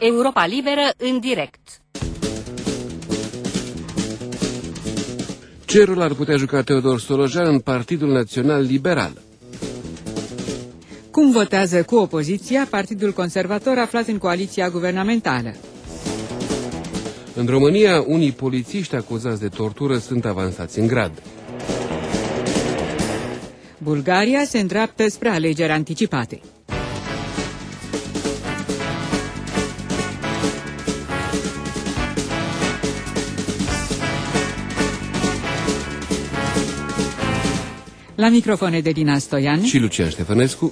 Europa Liberă în direct. Ce rol ar putea juca Teodor Stolojan în Partidul Național Liberal? Cum votează cu opoziția Partidul Conservator aflat în coaliția guvernamentală? În România, unii polițiști acuzați de tortură sunt avansați în grad. Bulgaria se îndreaptă spre alegeri anticipate. La microfone de Dina Stoian și Lucian Ștefănescu.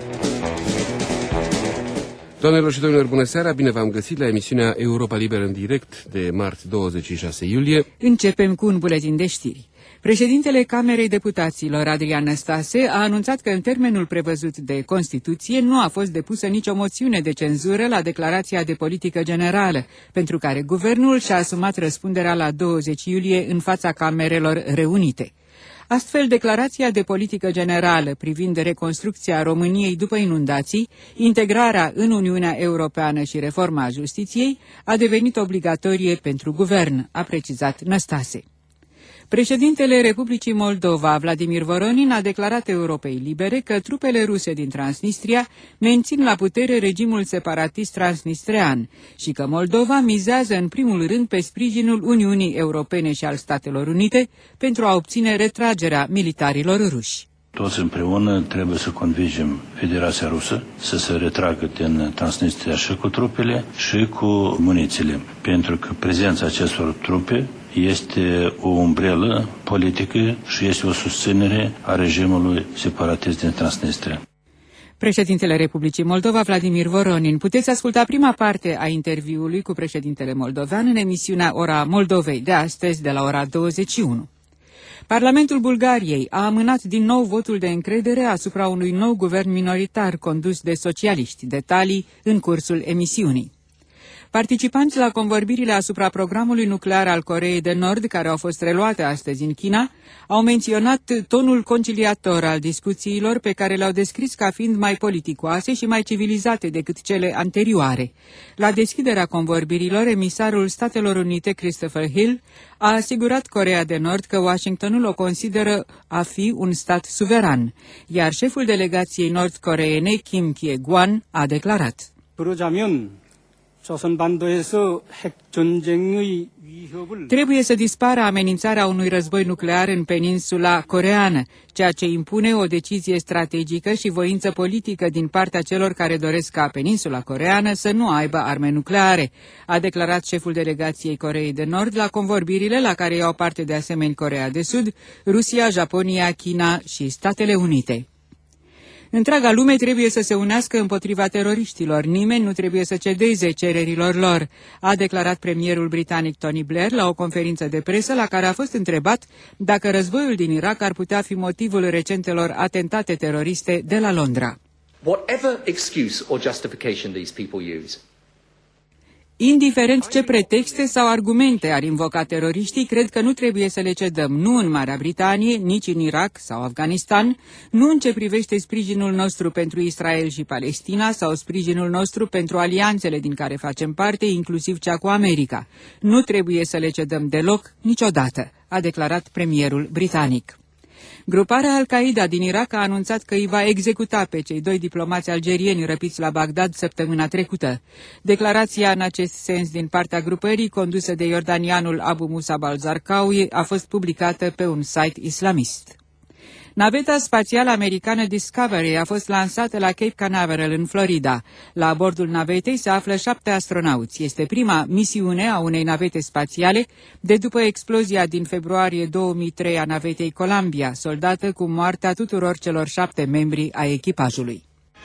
Doamnelor și domnilor, bună seara! Bine v-am găsit la emisiunea Europa Liberă în direct de marți 26 iulie. Începem cu un buletin de știri. Președintele Camerei Deputaților, Adrian Năstase, a anunțat că în termenul prevăzut de Constituție nu a fost depusă nicio moțiune de cenzură la declarația de politică generală, pentru care guvernul și-a asumat răspunderea la 20 iulie în fața Camerelor reunite. Astfel, declarația de politică generală privind reconstrucția României după inundații, integrarea în Uniunea Europeană și reforma justiției a devenit obligatorie pentru guvern, a precizat Năstase. Președintele Republicii Moldova, Vladimir Voronin, a declarat Europei Libere că trupele ruse din Transnistria mențin la putere regimul separatist transnistrean și că Moldova mizează în primul rând pe sprijinul Uniunii Europene și al Statelor Unite pentru a obține retragerea militarilor ruși. Toți împreună trebuie să convingem Federația Rusă să se retragă din Transnistria și cu trupele și cu munițiile, pentru că prezența acestor trupe este o umbrelă politică și este o susținere a regimului separatist din Transnistria. Președintele Republicii Moldova, Vladimir Voronin. Puteți asculta prima parte a interviului cu președintele moldovean în emisiunea Ora Moldovei de astăzi, de la ora 21. Parlamentul Bulgariei a amânat din nou votul de încredere asupra unui nou guvern minoritar condus de socialiști. Detalii în cursul emisiunii. Participanți la convorbirile asupra programului nuclear al Coreei de Nord, care au fost reluate astăzi în China, au menționat tonul conciliator al discuțiilor pe care le-au descris ca fiind mai politicoase și mai civilizate decât cele anterioare. La deschiderea convorbirilor, emisarul Statelor Unite, Christopher Hill, a asigurat Coreea de Nord că Washingtonul o consideră a fi un stat suveran, iar șeful delegației nord-coreene, Kim Kye-gwan, a declarat: trebuie să dispară amenințarea unui război nuclear în peninsula coreeană, ceea ce impune o decizie strategică și voință politică din partea celor care doresc ca peninsula coreeană să nu aibă arme nucleare, a declarat șeful delegației Coreei de Nord la convorbirile la care iau parte de asemenea Coreea de Sud, Rusia, Japonia, China și Statele Unite. Întreaga lume trebuie să se unească împotriva teroriștilor. Nimeni nu trebuie să cedeze cererilor lor, a declarat premierul britanic Tony Blair la o conferință de presă la care a fost întrebat dacă războiul din Irak ar putea fi motivul recentelor atentate teroriste de la Londra. Whatever excuse or justification these people use. Indiferent ce pretexte sau argumente ar invoca teroriștii, cred că nu trebuie să le cedăm, nu în Marea Britanie, nici în Irak sau Afganistan, nu în ce privește sprijinul nostru pentru Israel și Palestina sau sprijinul nostru pentru alianțele din care facem parte, inclusiv cea cu America. Nu trebuie să le cedăm deloc, niciodată, a declarat premierul britanic. Gruparea Al-Qaeda din Irak a anunțat că îi va executa pe cei 2 diplomați algerieni răpiți la Bagdad săptămâna trecută. Declarația în acest sens din partea grupării, condusă de iordanianul Abu Musab al-Zarqawi, a fost publicată pe un site islamist. Naveta spațială americană Discovery a fost lansată la Cape Canaveral, în Florida. La bordul navetei se află 7 astronauți. Este prima misiune a unei navete spațiale de după explozia din februarie 2003 a navetei Columbia, soldată cu moartea tuturor celor 7 membri ai echipajului.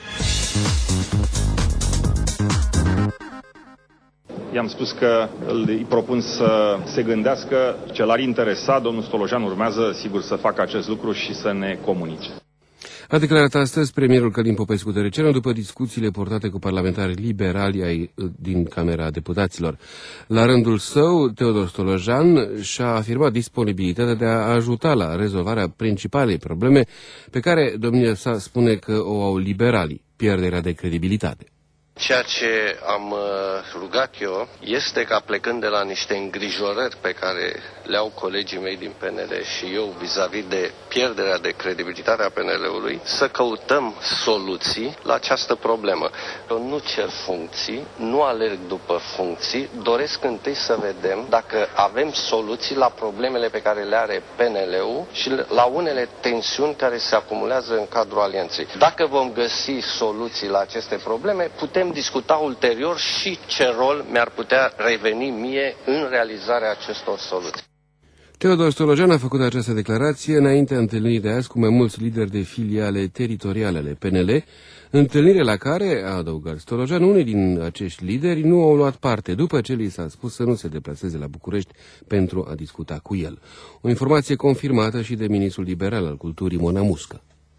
I-am spus că îi propun să se gândească ce l-ar interesa. Domnul Stolojan urmează, sigur, să facă acest lucru și să ne comunice. A declarat astăzi premierul Călin Popescu-Tăriceanu după discuțiile portate cu parlamentari liberali din Camera Deputaților. La rândul său, Teodor Stolojan și-a afirmat disponibilitatea de a ajuta la rezolvarea principalei probleme pe care domnia sa spune că o au liberalii, pierderea de credibilitate. Ceea ce am rugat eu este ca, plecând de la niște îngrijorări pe care le au colegii mei din PNL și eu vis-a-vis de pierderea de credibilitate a PNL-ului, să căutăm soluții la această problemă. Eu nu cer funcții, nu alerg după funcții, doresc întâi să vedem dacă avem soluții la problemele pe care le are PNL-ul și la unele tensiuni care se acumulează în cadrul alianței. Dacă vom găsi soluții la aceste probleme, putem discuta ulterior și ce rol mi-ar putea reveni mie în realizarea acestor soluții. Teodor Stolojan a făcut această declarație înaintea întâlnirii de azi cu mai mulți lideri de filiale teritoriale ale PNL, întâlnire la care, a adăugat Stolojan, unii din acești lideri nu au luat parte după ce li s-a spus să nu se deplaseze la București pentru a discuta cu el. O informație confirmată și de ministrul liberal al culturii, Mona Muscă.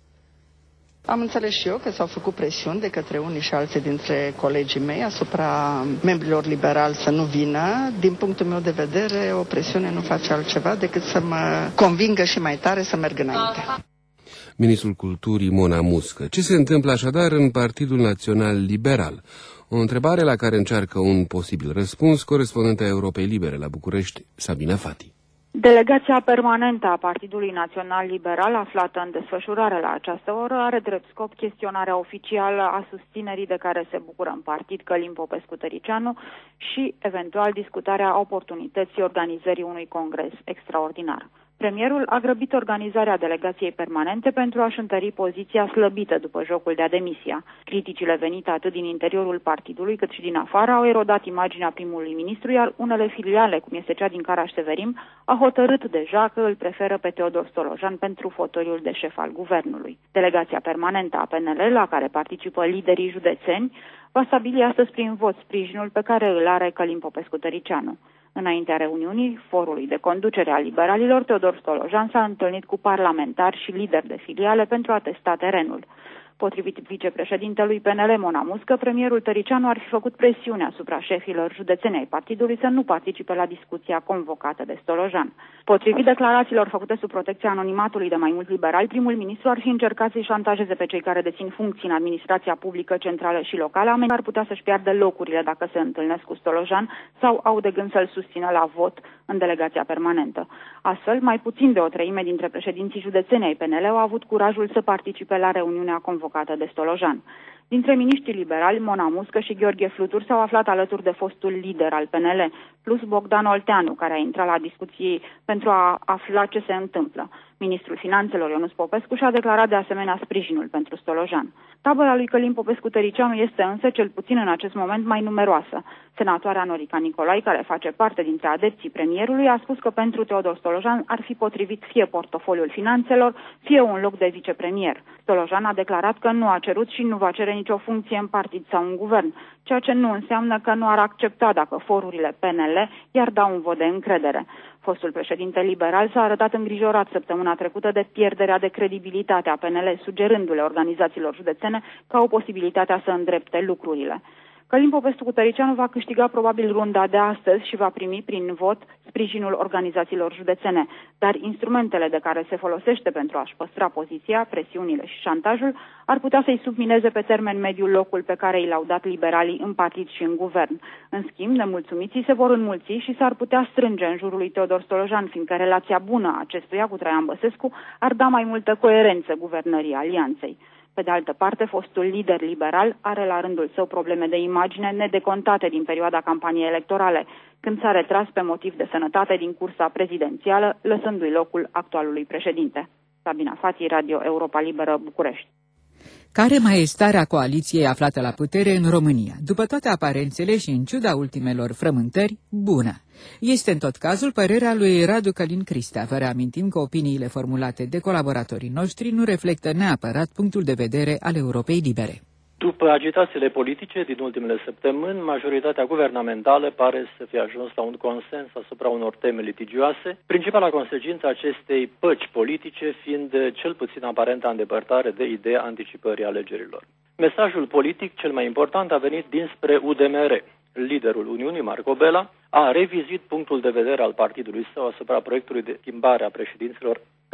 Am înțeles și eu că s-au făcut presiuni de către unii și alții dintre colegii mei asupra membrilor liberali să nu vină. Din punctul meu de vedere, o presiune nu face altceva decât să mă convingă și mai tare să merg înainte. Ministrul Culturii, Mona Muscă. Ce se întâmplă așadar în Partidul Național Liberal? O întrebare la care încearcă un posibil răspuns corespondenta Europei Libere la București, Sabina Fati. Delegația permanentă a Partidului Național Liberal, aflată în desfășurare la această oră, are drept scop chestionarea oficială a susținerii de care se bucură în partid Călin Popescu-Tăricianu și, eventual, discutarea oportunității organizării unui congres extraordinar. Premierul a grăbit organizarea delegației permanente pentru a-și întări poziția slăbită după jocul de demisia. Criticile venite atât din interiorul partidului cât și din afară au erodat imaginea primului ministru, iar unele filiale, cum este cea din Caraș-Severin, a hotărât deja că îl preferă pe Teodor Stolojan pentru fotoliul de șef al guvernului. Delegația permanentă a PNL, la care participă liderii județeni, va stabili astăzi prin vot sprijinul pe care îl are Călin Popescu-Tăricianu. Înaintea reuniunii forului de conducere a liberalilor, Teodor Stolojan s-a întâlnit cu parlamentari și lideri de filiale pentru a testa terenul. Potrivit vicepreședintelui PNL, Mona Muscă, premierul Tăricianu ar fi făcut presiune asupra șefilor județeni ai partidului să nu participe la discuția convocată de Stolojan. Potrivit declarațiilor făcute sub protecția anonimatului de mai mulți liberali, primul ministru ar fi încercat să-i șantajeze pe cei care dețin funcții în administrația publică centrală și locală, oameni ar putea să-și piardă locurile dacă se întâlnesc cu Stolojan sau au de gând să-l susțină la vot în delegația permanentă. Astfel, mai puțin de o treime dintre președinții județeni ai PNL au avut curajul să participe la reuniunea convocată de Stolojan. Dintre miniștrii liberali, Mona Muscă și Gheorghe Flutur s-au aflat alături de fostul lider al PNL, plus Bogdan Olteanu, care a intrat la discuții pentru a afla ce se întâmplă. Ministrul Finanțelor, Ionuț Popescu, și-a declarat de asemenea sprijinul pentru Stolojan. Tabăra lui Călin Popescu-Tăricianu este însă, cel puțin în acest moment, mai numeroasă. Senatoarea Norica Nicolai, care face parte dintre adepții premierului, a spus că pentru Teodor Stolojan ar fi potrivit fie portofoliul finanțelor, fie un loc de vicepremier. Stolojan a declarat că nu a cerut și nu va cere nicio funcție în partid sau în guvern, ceea ce nu înseamnă că nu ar accepta dacă forurile PNL i-ar da un vot de încredere. Fostul președinte liberal s-a arătat îngrijorat săptămâna trecută de pierderea de credibilitate a PNL, sugerându-le organizațiilor județene ca o posibilitate să îndrepte lucrurile. Călin Popescu-Tăricianu va câștiga probabil runda de astăzi și va primi prin vot sprijinul organizațiilor județene, dar instrumentele de care se folosește pentru a-și păstra poziția, presiunile și șantajul, ar putea să-i submineze pe termen mediu locul pe care i l-au dat liberalii în partid și în guvern. În schimb, nemulțumiții se vor înmulți și s-ar putea strânge în jurul lui Teodor Stolojan, fiindcă relația bună a acestuia cu Traian Băsescu ar da mai multă coerență guvernării alianței. Pe de altă parte, fostul lider liberal are la rândul său probleme de imagine nedecontate din perioada campaniei electorale, când s-a retras pe motiv de sănătate din cursa prezidențială, lăsându-i locul actualului președinte. Sabina Fati, Radio Europa Liberă, București. Care mai e starea coaliției aflată la putere în România? După toate aparențele și în ciuda ultimelor frământări, bună. Este în tot cazul părerea lui Radu Călin Cristea. Vă reamintim că opiniile formulate de colaboratorii noștri nu reflectă neapărat punctul de vedere al Europei Libere. După agitațiile politice din ultimele săptămâni, majoritatea guvernamentală pare să fie ajuns la un consens asupra unor teme litigioase, principala consecință acestei păci politice fiind cel puțin aparenta îndepărtare de ideea anticipării alegerilor. Mesajul politic cel mai important a venit dinspre UDMR. Liderul Uniunii, Marco Bela, a revizuit punctul de vedere al partidului său asupra proiectului de schimbare a președinților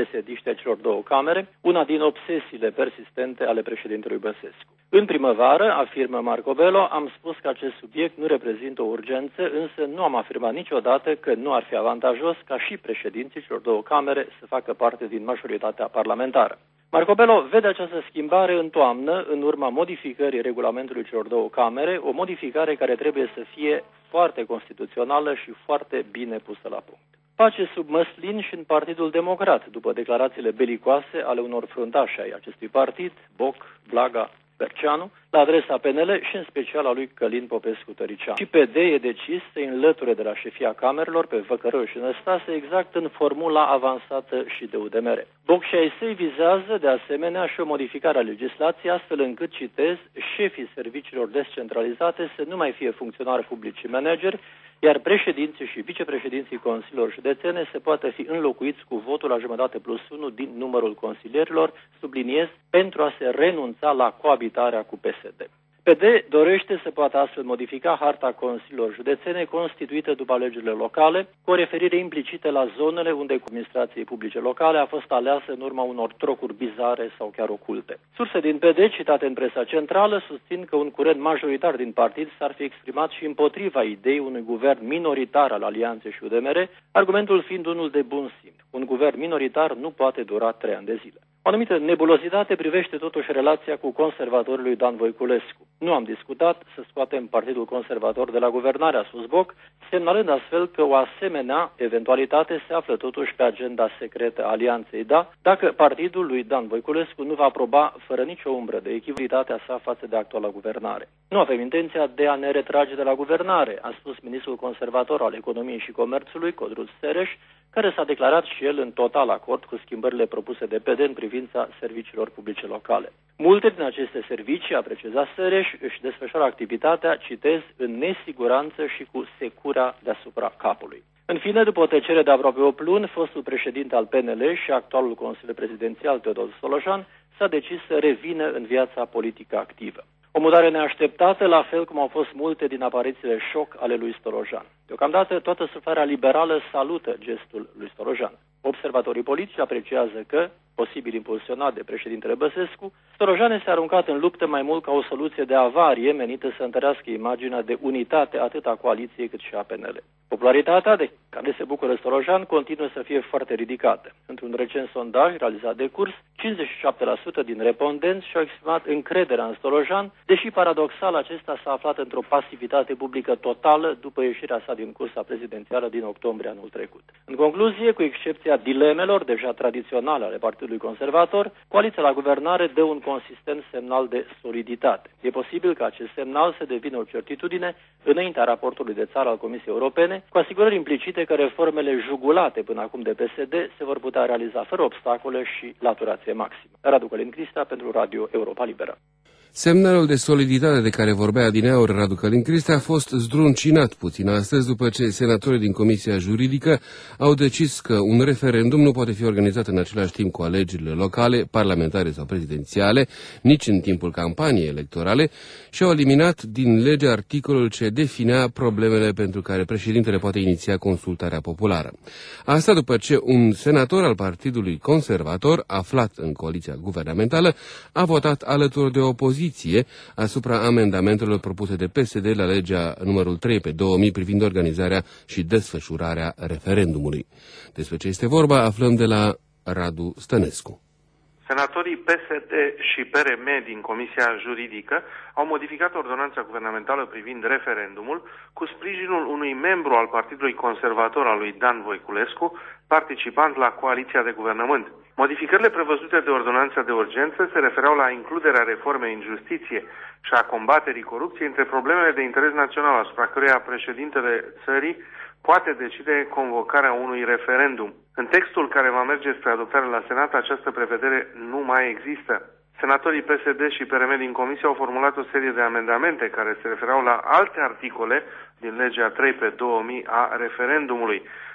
PSD-ști ai celor două camere, una din obsesiile persistente ale președintelui Băsescu. În primăvară, afirmă Marco Bello, am spus că acest subiect nu reprezintă o urgență, însă nu am afirmat niciodată că nu ar fi avantajos ca și președinții celor două camere să facă parte din majoritatea parlamentară. Marco Bello vede această schimbare în toamnă, în urma modificării regulamentului celor două camere, o modificare care trebuie să fie foarte constituțională și foarte bine pusă la punct. Pace sub măslin și în Partidul Democrat, după declarațiile belicoase ale unor fruntași ai acestui partid, Boc, Blaga, Berceanu, la adresa PNL și în special a lui Călin Popescu-Tăricianu. Și PD e decis să înlăture de la șefia camerelor pe Văcărău și Năstase exact în formula avansată și de UDMR. Boc și ai săi vizează de asemenea și o modificare a legislației astfel încât, citez, șefii serviciilor descentralizate să nu mai fie funcționari publici și manageri, iar președinții și vicepreședinții consiliilor județene se poate fi înlocuiți cu votul la jumătate plus 1 din numărul consilierilor, subliniez, pentru a se renunța la coabitarea cu PSD. PD dorește să poată astfel modifica harta consiliilor județene constituită după alegerile locale, cu o referire implicită la zonele unde administrației publice locale a fost aleasă în urma unor trocuri bizare sau chiar oculte. Surse din PD, citate în presa centrală, susțin că un curent majoritar din partid s-ar fi exprimat și împotriva ideii unui guvern minoritar al Alianței și UDMR, argumentul fiind unul de bun simț. Un guvern minoritar nu poate dura 3 ani de zile. O anumită nebulozitate privește totuși relația cu conservatorul lui Dan Voiculescu. Nu am discutat să scoatem Partidul Conservator de la guvernare, a spus Boc, semnalând astfel că o asemenea eventualitate se află totuși pe agenda secretă a Alianței, dacă partidul lui Dan Voiculescu nu va aproba fără nicio umbră de echivalitatea sa față de actuala guvernare. Nu avem intenția de a ne retrage de la guvernare, a spus ministrul conservator al Economiei și Comerțului, Codruț Sereș, care s-a declarat și el în total acord cu schimbările propuse de PD în privința serviciilor publice locale. Multe din aceste servicii, a precizat Sereș, își desfășoară activitatea, citez, în nesiguranță și cu secura deasupra capului. În fine, după o tăcere de aproape 8 luni, fostul președinte al PNL și actualul consilier prezidențial Teodor Stolojan s-a decis să revină în viața politică activă. O mutare neașteptată, la fel cum au fost multe din aparițiile șoc ale lui Stolojan. Deocamdată, toată suflarea liberală salută gestul lui Stolojan. Observatorii politici apreciază că, posibil impulsionat de președintele Băsescu, Stolojan este aruncat în luptă mai mult ca o soluție de avarie menită să întărească imaginea de unitate atât a coaliției cât și a PNL. Popularitatea de care se bucură Stolojan continuă să fie foarte ridicată. Într-un recent sondaj realizat de Curs, 57% din respondenți și-au exprimat încrederea în Stolojan, deși paradoxal acesta s-a aflat într-o pasivitate publică totală după ieșirea sa din cursa prezidențială din octombrie anul trecut. În concluzie, cu excepția dilemelor deja tradiționale ale Partidului Conservator, coaliția la guvernare dă un consistent semnal de soliditate. E posibil ca acest semnal să devină o certitudine înaintea raportului de țară al Comisiei Europene, cu asigurări implicite că reformele jugulate până acum de PSD se vor putea realiza fără obstacole și laturație maximă. Radu Călin Cristea pentru Radio Europa Liberă. Semnalul de soliditate de care vorbea adineauri Radu Călin Cristea a fost zdruncinat puțin astăzi după ce senatorii din Comisia Juridică au decis că un referendum nu poate fi organizat în același timp cu alegerile locale, parlamentare sau prezidențiale, nici în timpul campaniei electorale și au eliminat din lege articolul ce definea problemele pentru care președintele poate iniția consultarea populară. Asta după ce un senator al Partidului Conservator, aflat în coaliția guvernamentală, a votat alături de opoziție asupra amendamentelor propuse de PSD la legea numărul 3 pe 2000 privind organizarea și desfășurarea referendumului. Despre ce este vorba aflăm de la Radu Stănescu. Senatorii PSD și PRM din Comisia Juridică au modificat ordonanța guvernamentală privind referendumul cu sprijinul unui membru al Partidului Conservator al lui Dan Voiculescu, participant la coaliția de guvernământ. Modificările prevăzute de ordonanța de urgență se refereau la includerea reformei în justiție și a combaterii corupției între problemele de interes național asupra căreia președintele țării poate decide convocarea unui referendum. În textul care va merge spre adoptare la Senat, această prevedere nu mai există. Senatorii PSD și PRM din Comisie au formulat o serie de amendamente care se refereau la alte articole din legea 3 pe 2000 a referendumului.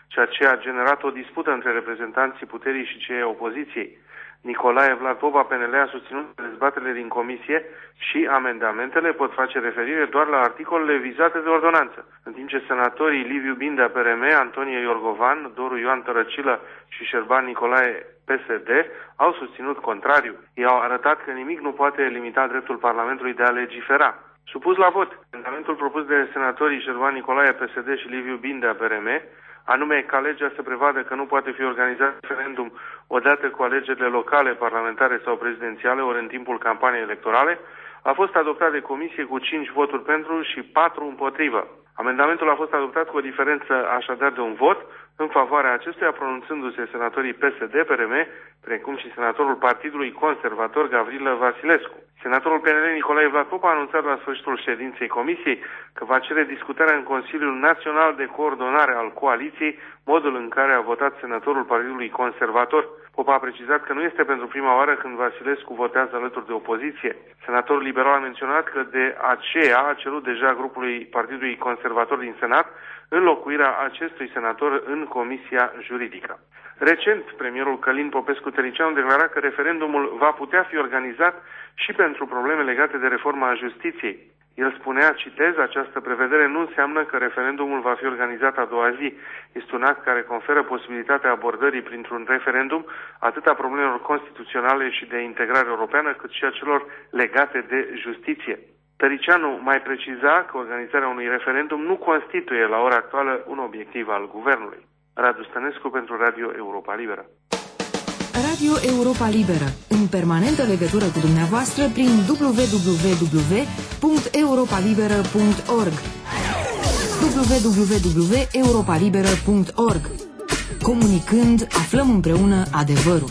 ceea ce a generat o dispută între reprezentanții puterii și cei opoziției. Nicolae Vlad Popa, PNL, a susținut că dezbaterile din comisie și amendamentele pot face referire doar la articolele vizate de ordonanță, în timp ce senatorii Liviu Bindea, PRM, Antonie Iorgovan, Doru Ioan Tărăcilă și Șerban Nicolae, PSD, au susținut contrariu. Ei au arătat că nimic nu poate limita dreptul Parlamentului de a legifera. Supus la vot, amendamentul propus de senatorii Șerban Nicolae, PSD și Liviu Bindea, PRM, anume ca legea să prevadă că nu poate fi organizat referendum odată cu alegerile locale, parlamentare sau prezidențiale, ori în timpul campaniei electorale, a fost adoptat de comisie cu 5 voturi pentru și 4 împotrivă. Amendamentul a fost adoptat cu o diferență așadar de un vot în favoarea acestuia, pronunțându-se senatorii PSD, PRM, precum și senatorul Partidului Conservator Gavrilă Vasilescu. Senatorul PNL Nicolae Vlad Popa a anunțat la sfârșitul ședinței comisiei că va cere discutarea în Consiliul Național de Coordonare al Coaliției, modul în care a votat senatorul Partidului Conservator. Popa a precizat că nu este pentru prima oară când Vasilescu votează alături de opoziție. Senatorul liberal a menționat că de aceea a cerut deja grupului Partidului Conservator din Senat înlocuirea acestui senator în Comisia Juridică. Recent, premierul Călin Popescu-Tăricianu declara că referendumul va putea fi organizat și pentru probleme legate de reforma justiției. El spunea, citez, această prevedere nu înseamnă că referendumul va fi organizat a doua zi. Este un act care conferă posibilitatea abordării printr-un referendum atât a problemelor constituționale și de integrare europeană, cât și a celor legate de justiție. Tăricianu mai preciza că organizarea unui referendum nu constituie la ora actuală un obiectiv al guvernului. Radu Stănescu pentru Radio Europa Liberă. Radio Europa Liberă, în permanentă legătură cu dumneavoastră prin www.europalibera.org www.europalibera.org. Comunicând, aflăm împreună adevărul.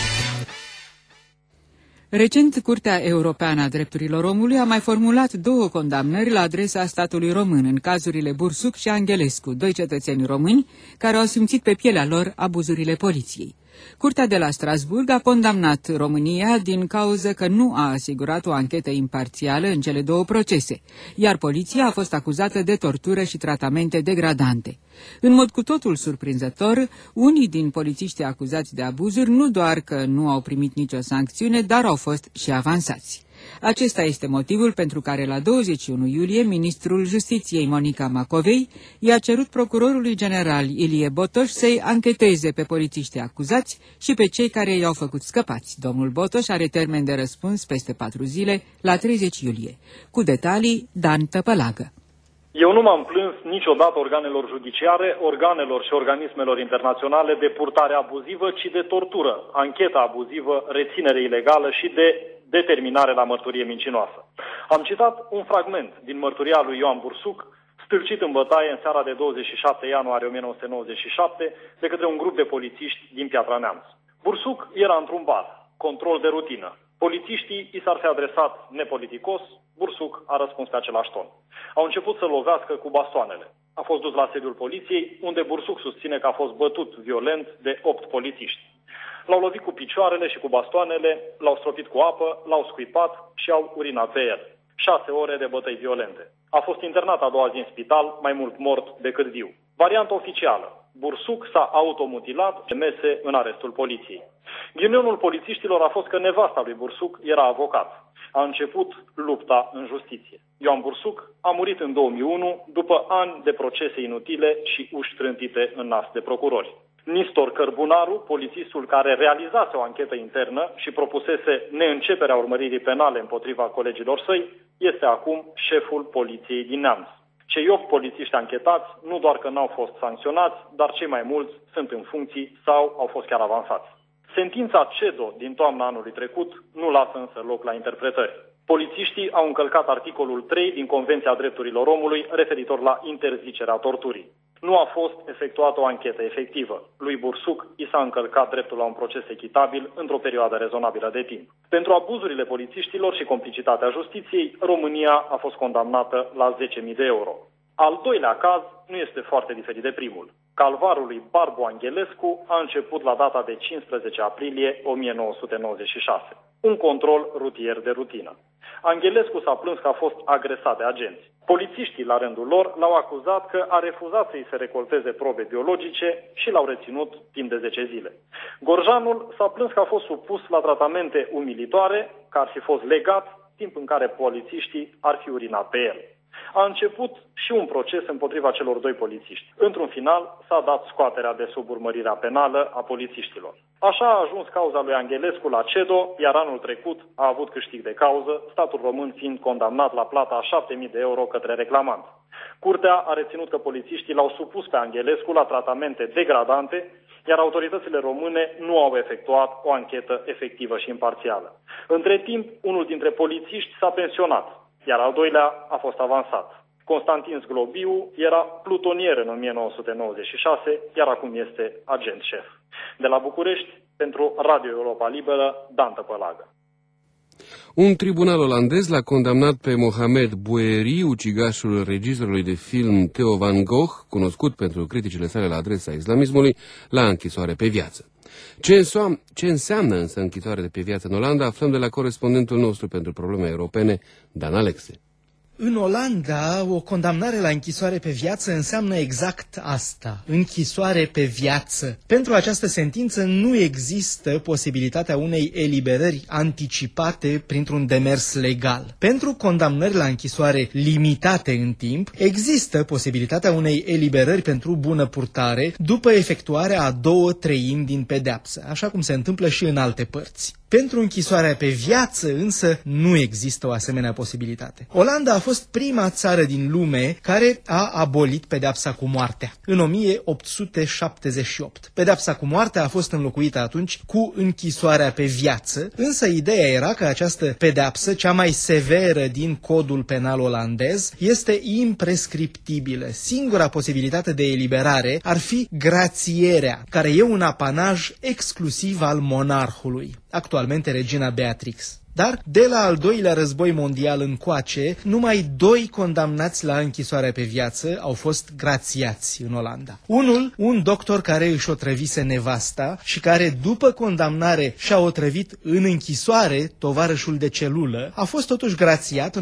Recent, Curtea Europeană a Drepturilor Omului a mai formulat 2 condamnări la adresa statului român în cazurile Bursuc și Angelescu, 2 cetățeni români care au simțit pe pielea lor abuzurile poliției. Curtea de la Strasburg a condamnat România din cauză că nu a asigurat o anchetă imparțială în cele 2 procese, iar poliția a fost acuzată de tortură și tratamente degradante. În mod cu totul surprinzător, unii din polițiștii acuzați de abuzuri nu doar că nu au primit nicio sancțiune, dar au fost și avansați. Acesta este motivul pentru care la 21 iulie ministrul Justiției Monica Macovei i-a cerut procurorului general Ilie Botoș să-i ancheteze pe polițiștii acuzați și pe cei care i-au făcut scăpați. Domnul Botoș are termen de răspuns peste 4 zile, la 30 iulie. Cu detalii, Dan Tăpălagă. Eu nu m-am plâns niciodată organelor judiciare, organelor și organismelor internaționale de purtare abuzivă, ci de tortură, anchetă abuzivă, reținere ilegală și de determinare la mărturie mincinoasă. Am citat un fragment din mărturia lui Ioan Bursuc, stârcit în bătaie în seara de 27 ianuarie 1997 de către un grup de polițiști din Piatra Neamț. Bursuc era într-un bar, control de rutină. Polițiștii i s-ar fi adresat nepoliticos, Bursuc a răspuns pe același ton. Au început să lovească cu bastoanele. A fost dus la sediul poliției, unde Bursuc susține că a fost bătut violent de 8 polițiști. L-au lovit cu picioarele și cu bastoanele, l-au stropit cu apă, l-au scuipat și au urinat pe el. 6 ore de bătăi violente. A fost internat a doua zi în spital, mai mult mort decât viu. Varianta oficială. Bursuc s-a automutilat și mese în arestul poliției. Ghinionul polițiștilor a fost că nevasta lui Bursuc era avocat. A început lupta în justiție. Ioan Bursuc a murit în 2001 după ani de procese inutile și uși trântite în nas de procurori. Nistor Cărbunaru, polițistul care realizase o anchetă internă și propusese neînceperea urmăririi penale împotriva colegilor săi, este acum șeful poliției din Neamț. Cei 8 polițiști anchetați nu doar că n-au fost sancționați, dar cei mai mulți sunt în funcții sau au fost chiar avansați. Sentința CEDO din toamna anului trecut nu lasă însă loc la interpretări. Polițiștii au încălcat articolul 3 din Convenția Drepturilor Omului referitor la interzicerea torturii. Nu a fost efectuată o anchetă efectivă. Lui Bursuc i s-a încălcat dreptul la un proces echitabil într-o perioadă rezonabilă de timp. Pentru abuzurile polițiștilor și complicitatea justiției, România a fost condamnată la 10.000 de euro. Al doilea caz nu este foarte diferit de primul. Calvarul lui Barbu Angelescu a început la data de 15 aprilie 1996. Un control rutier de rutină. Angelescu s-a plâns că a fost agresat de agenți. Polițiștii, la rândul lor, l-au acuzat că a refuzat să-i se recolteze probe biologice și l-au reținut timp de 10 zile. Gorjanul s-a plâns că a fost supus la tratamente umilitoare, că ar fi fost legat, timp în care polițiștii ar fi urinat pe el. A început și un proces împotriva celor doi polițiști. Într-un final, s-a dat scoaterea de sub urmărirea penală a polițiștilor. Așa a ajuns cauza lui Angelescu la CEDO, iar anul trecut a avut câștig de cauză, statul român fiind condamnat la plata a 7.000 de euro către reclamant. Curtea a reținut că polițiștii l-au supus pe Angelescu la tratamente degradante, iar autoritățile române nu au efectuat o anchetă efectivă și imparțială. Între timp, unul dintre polițiști s-a pensionat, iar al doilea a fost avansat. Constantin Zglobiu era plutonier în 1996, iar acum este agent șef. De la București, pentru Radio Europa Liberă, Dan Tăpălagă. Un tribunal olandez l-a condamnat pe Mohamed Boueri, ucigașul regizorului de film Theo van Gogh, cunoscut pentru criticile sale la adresa islamismului, la închisoare pe viață. Ce înseamnă însă închisoare pe viață în Olanda, aflăm de la corespondentul nostru pentru probleme europene, Dan Alexe. În Olanda, o condamnare la închisoare pe viață înseamnă exact asta, închisoare pe viață. Pentru această sentință nu există posibilitatea unei eliberări anticipate printr-un demers legal. Pentru condamnări la închisoare limitate în timp, există posibilitatea unei eliberări pentru bună purtare după efectuarea a 2/3 din pedeapsă, așa cum se întâmplă și în alte părți. Pentru închisoarea pe viață însă nu există o asemenea posibilitate. Olanda a fost prima țară din lume care a abolit pedeapsa cu moartea, în 1878. Pedeapsa cu moartea a fost înlocuită atunci cu închisoarea pe viață, însă ideea era că această pedeapsă, cea mai severă din codul penal olandez, este imprescriptibilă. Singura posibilitate de eliberare ar fi grațierea, care e un apanaj exclusiv al monarhului, actualmente regina Beatrix. Dar, de la al doilea război mondial încoace, numai 2 condamnați la închisoarea pe viață au fost grațiați în Olanda. Unul, un doctor care își otrăvise nevasta și care, după condamnare, și-a otrăvit în închisoare tovarășul de celulă, a fost totuși grațiat în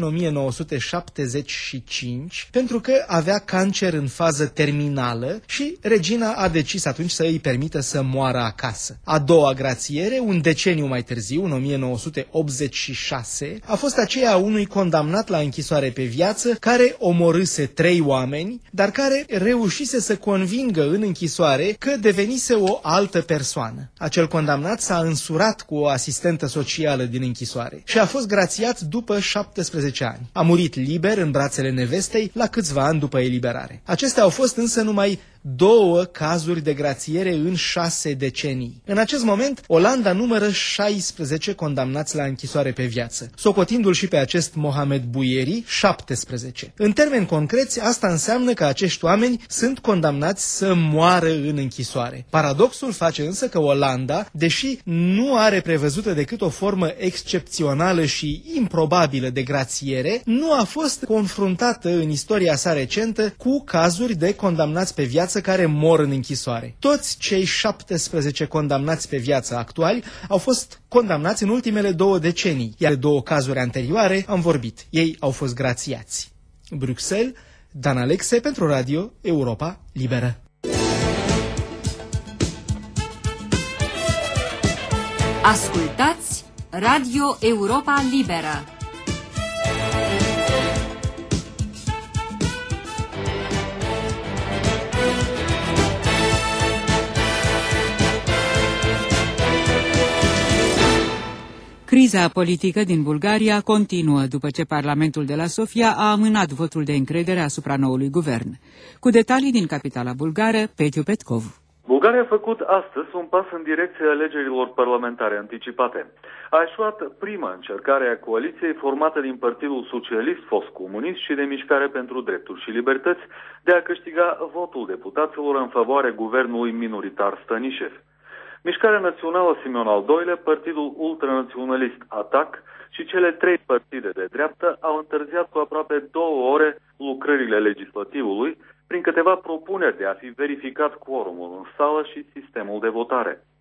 1975 pentru că avea cancer în fază terminală și regina a decis atunci să îi permită să moară acasă. A doua grațiere, un deceniu mai târziu, în 1986, a fost aceea a unui condamnat la închisoare pe viață care omorâse 3 oameni, dar care reușise să convingă în închisoare că devenise o altă persoană. Acel condamnat s-a însurat cu o asistentă socială din închisoare și a fost grațiat după 17 ani. A murit liber în brațele nevestei la câțiva ani după eliberare. Acestea au fost însă numai 2 cazuri de grațiere în 6 decenii. În acest moment, Olanda numără 16 condamnați la închisoare pe viață, socotindu-l și pe acest Mohamed Boueri, 17. În termeni concreți, asta înseamnă că acești oameni sunt condamnați să moară în închisoare. Paradoxul face însă că Olanda, deși nu are prevăzută decât o formă excepțională și improbabilă de grațiere, nu a fost confruntată în istoria sa recentă cu cazuri de condamnați pe viață care mor în închisoare. Toți cei 17 condamnați pe viață actuali au fost condamnați în ultimele 2 decenii, iar de 2 cazuri anterioare am vorbit. Ei au fost grațiați. Bruxelles, Dan Alexe pentru Radio Europa Liberă. Ascultați Radio Europa Liberă. Criza politică din Bulgaria continuă după ce Parlamentul de la Sofia a amânat votul de încredere asupra noului guvern. Cu detalii din capitala bulgară, Petiu Petkov. Bulgaria a făcut astăzi un pas în direcția alegerilor parlamentare anticipate. A eșuat prima încercare a coaliției formată din Partidul Socialist, fost comunist și de Mișcare pentru Drepturi și Libertăți de a câștiga votul deputaților în favoarea guvernului minoritar Stanișev. Mișcarea Națională Simeon al II-lea, Partidul Ultranaționalist ATAC și cele 3 partide de dreaptă au întârziat cu aproape 2 ore lucrările legislativului prin câteva propuneri de a fi verificat quorumul în sală și sistemul de votare.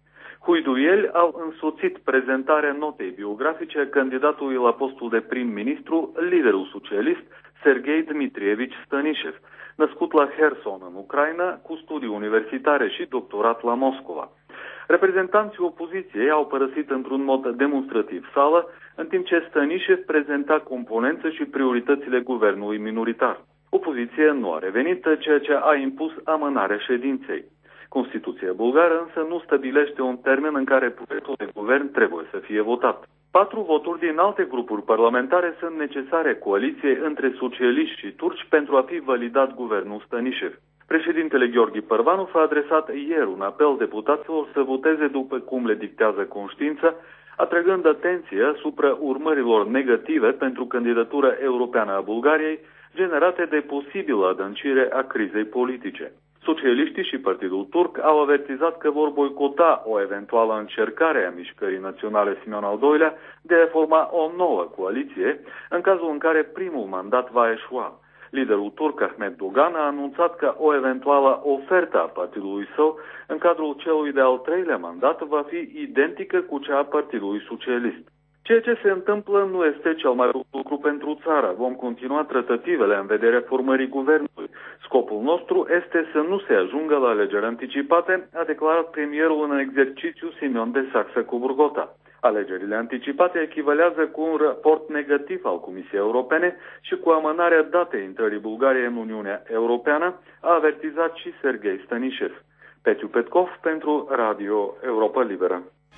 Huiduieli au însoțit prezentarea notei biografice candidatului la postul de prim-ministru, liderul socialist Serghei Dmitrievici Stănișev, născut la Herson, în Ucraina, cu studii universitare și doctorat la Moscova. Reprezentanții opoziției au părăsit într-un mod demonstrativ sala, în timp ce Stănișev prezenta componență și prioritățile guvernului minoritar. Opoziția nu a revenit, ceea ce a impus amânarea ședinței. Constituția bulgară însă nu stabilește un termen în care proiectul de guvern trebuie să fie votat. 4 voturi din alte grupuri parlamentare sunt necesare coaliției între socialiști și turci pentru a fi validat guvernul Stănișev. Președintele Gheorghe Părvanov a adresat ieri un apel deputaților să voteze după cum le dictează conștiința, atrăgând atenție asupra urmărilor negative pentru candidatura europeană a Bulgariei, generate de posibilă adâncire a crizei politice. Socialiștii și Partidul Turc au avertizat că vor boicota o eventuală încercare a Mișcării Naționale Simeon al II-lea de a forma o nouă coaliție, în cazul în care primul mandat va eșua. Liderul turc Ahmet Dogan a anunțat că o eventuală ofertă a partidului său în cadrul celui de-al 3-lea mandat va fi identică cu cea a Partidului Socialist. Ceea ce se întâmplă nu este cel mai bun lucru pentru țară. Vom continua tratativele în vederea formării guvernului. Scopul nostru este să nu se ajungă la alegeri anticipate, a declarat premierul în exercițiu Simeon de Saxe-Coburgota. Alegerile anticipate echivalează cu un raport negativ al Comisiei Europene și cu amânarea datei intrării Bulgariei în Uniunea Europeană, a avertizat și Serghei Stănișev. Petiu Petkov pentru Radio Europa Liberă.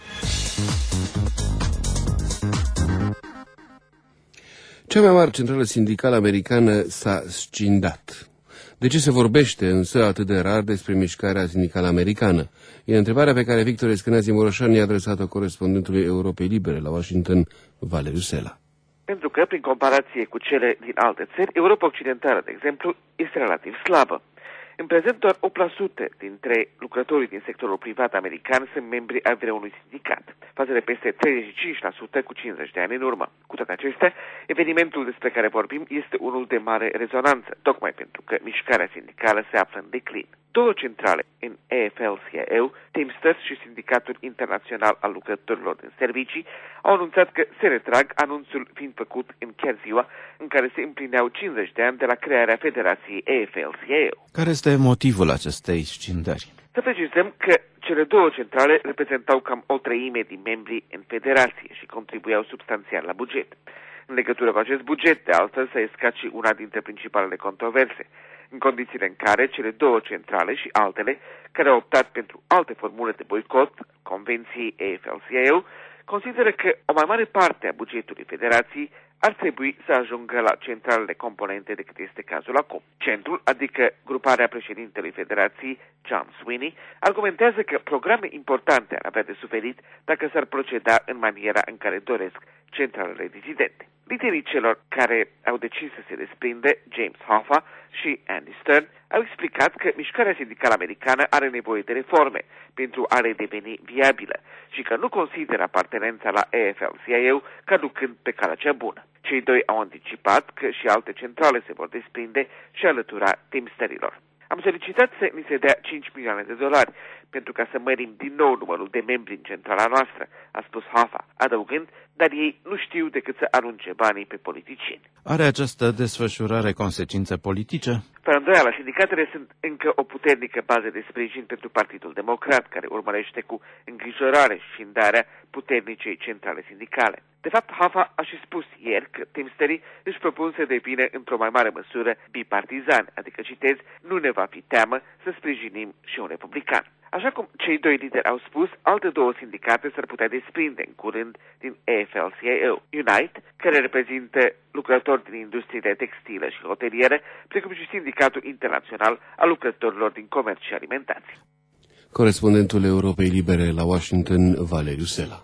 Cea mai mare centrală sindicală americană s-a scindat. De ce se vorbește însă atât de rar despre mișcarea sindicală americană? E întrebarea pe care Victor Escănazi Moroșan i-a adresat-o corespondentului Europei Libere la Washington, Valeriu Sela. Pentru că, prin comparație cu cele din alte țări, Europa Occidentală, de exemplu, este relativ slabă. În prezent, doar 8% dintre lucrătorii din sectorul privat american sunt membri ai vreunui sindicat, față de peste 35% cu 50 de ani în urmă. Cu toate acestea, evenimentul despre care vorbim este unul de mare rezonanță, tocmai pentru că mișcarea sindicală se află în declin. 2 centrale în AFL-CIO, Teamsters și Sindicatul Internațional al Lucrătorilor din Servicii, au anunțat că se retrag, anunțul fiind făcut în chiar ziua în care se împlineau 50 de ani de la crearea Federației AFL-CIO. Care este motivul acestei scindări? Să precizăm că cele 2 centrale reprezentau cam o treime din membrii în federație și contribuiau substanțial la buget. În legătură cu acest buget, de altfel, s-a escat și una dintre principalele controverse, în condițiile în care cele 2 centrale și altele, care au optat pentru alte formule de boicot, convenției AFL-CIO, consideră că o mai mare parte a bugetului federației ar trebui să ajungă la centralele componente decât este cazul acum. Centrul, adică gruparea președintelui Federației, John Sweeney, argumentează că programe importante ar avea de suferit dacă s-ar proceda în maniera în care doresc centralele dizidente. Liderii celor care au decis să se desprinde, James Hoffa și Andy Stern, au explicat că mișcarea sindicală americană are nevoie de reforme pentru a redeveni viabilă și că nu consideră apartenența la AFL-CIO ca ducând pe calea cea bună. Cei 2 au anticipat că și alte centrale se vor desprinde și alătura Teamsterilor. Am solicitat să ni se dea $5 milioane pentru ca să mărim din nou numărul de membri în centrala noastră, a spus Hoffa, adăugând, dar ei nu știu decât să arunce banii pe politicieni. Are această desfășurare consecințe politice? Fără îndoială, sindicatele sunt încă o puternică bază de sprijin pentru Partidul Democrat, care urmărește cu îngrijorare scindarea puternicei centrale sindicale. De fapt, Hoffa a și spus ieri că Teamsterii își propun să devină într-o mai mare măsură bipartizan, adică, citez, nu ne va fi teamă să sprijinim și un republican. Așa cum cei 2 lideri au spus, alte 2 sindicate s-ar putea desprinde în curând din AFL-CIO. Unite, care reprezintă lucrători din industriile textilă și hotelieră, precum și Sindicatul Internațional al Lucrătorilor din Comerț și Alimentație. Corespondentul Europei Libere la Washington, Valeriu Sela.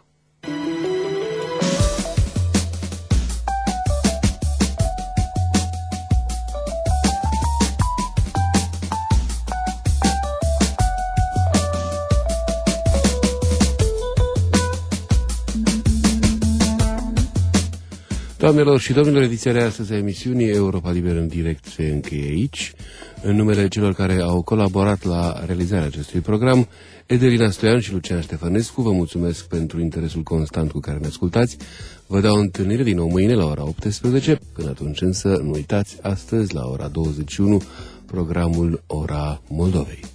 Doamnelor și domnilor, ediția de astăzi a emisiunii Europa Liberă în direct se încheie aici. În numele celor care au colaborat la realizarea acestui program, Edelina Stoian și Lucian Ștefănescu, vă mulțumesc pentru interesul constant cu care ne ascultați. Vă dau întâlnire din nou mâine la ora 18. Până atunci însă, nu uitați, astăzi la ora 21, programul Ora Moldovei.